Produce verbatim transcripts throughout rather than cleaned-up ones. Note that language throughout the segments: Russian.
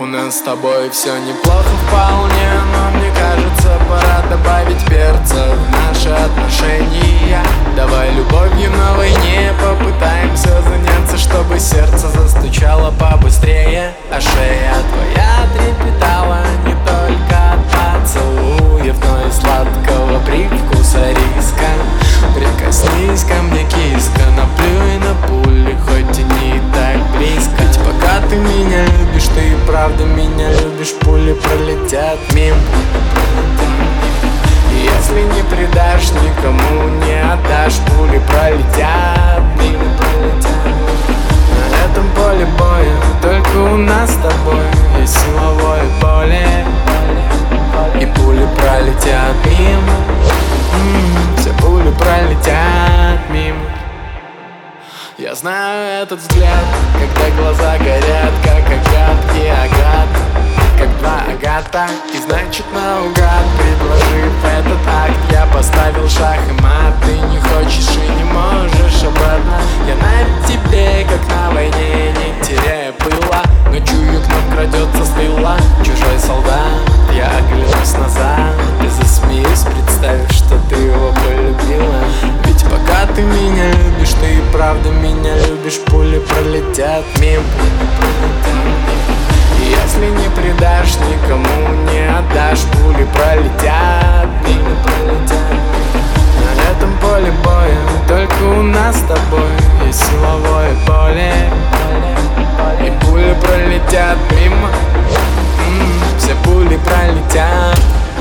У нас с тобой все неплохо вполне, но мне кажется, пора добавить перца в наши отношения. Давай любовью на войне попытаемся заняться, чтобы сердце застучало побыстрее, а шея твоя трепетала не только от поцелуев, но и сладкого привкуса риска. Прикоснись ко мне, киска, наплюй на пули, хоть и не так близко. Ведь пока ты меня любишь, ты и правда меня любишь, пули пролетят мимо. Если не предашь, никому не отдашь, пули пролетят мимо. На этом поле боя только у нас с тобой есть силовое поле, и пули пролетят мимо. М-м, все пули пролетят мимо. Я знаю этот взгляд, когда глаза горят, как агат и агат, как два агата. И значит наугад, предложив этот акт, я поставил шах и мат. Ты не хочешь и не можешь обратно. Я на тебе, как на войне, не теряя пыла, но чую, к нам крадется с тыла чужой солдат. Я оглянусь назад и засмеюсь, представив, что ты его полюбила. Ведь пока ты меня любишь, ты и правда меня любишь, пули пролетят мимо. Если не предашь, никому не отдашь, пули пролетят мимо. На этом поле боя только у нас с тобой есть силовое поле, и пули пролетят мимо. М-м, все пули пролетят.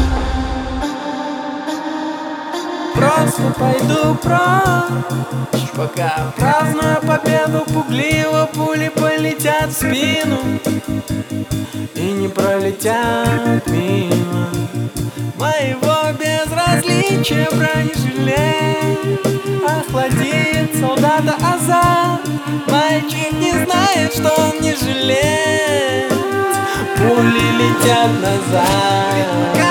Просто пойду прочь, пока праздную победу пугливо, пули полетят в спину и не пролетят мимо моего безразличия. Бронежилет охладит солдата азарт. Мальчик не знает, что он не жилец, пули летят назад.